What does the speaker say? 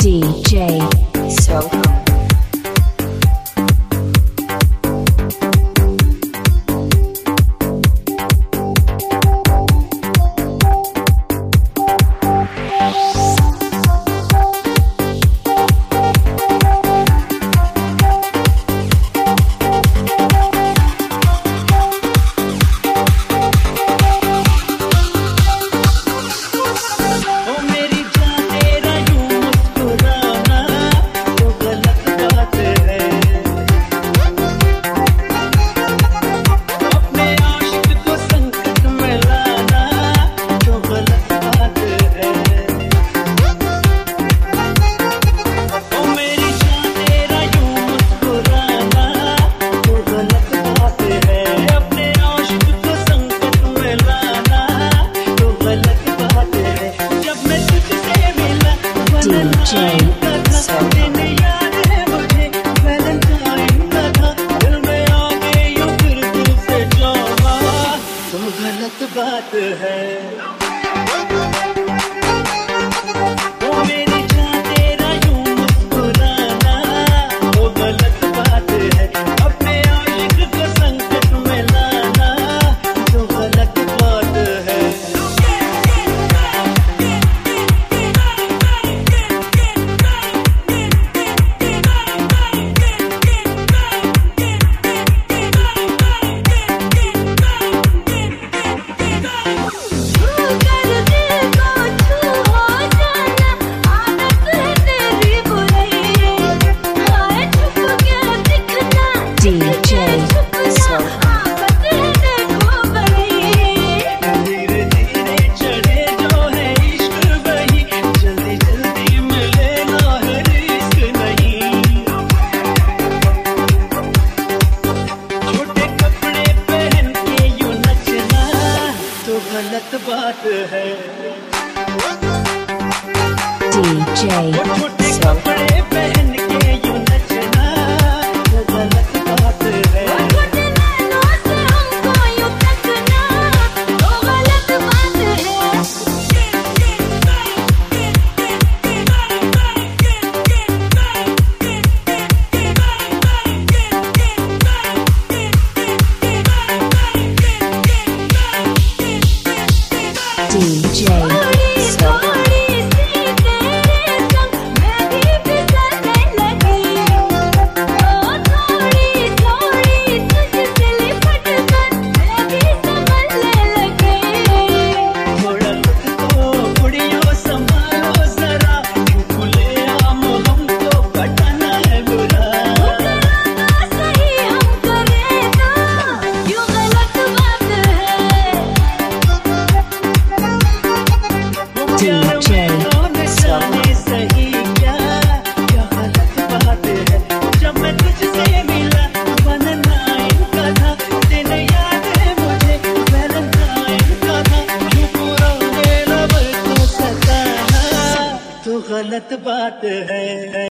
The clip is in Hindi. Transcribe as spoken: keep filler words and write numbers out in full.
D J Soho. बात है वो मेरी जान तेरा यूं मुस्कुराना वो गलत बात है अपने आशिक को संकट में लाना जो गलत बात है D J Soho. धीरे धीरे चढ़े जो है इश्क वही जल्दी जल्दी मिले ना है रिस्क नहीं छोटे कपड़े पहन के यूं नचना तो गलत बात है D J छोटे Soho. कपड़े पहन के यूं नचना तो गलत बात है D J Soho. गलत बात है।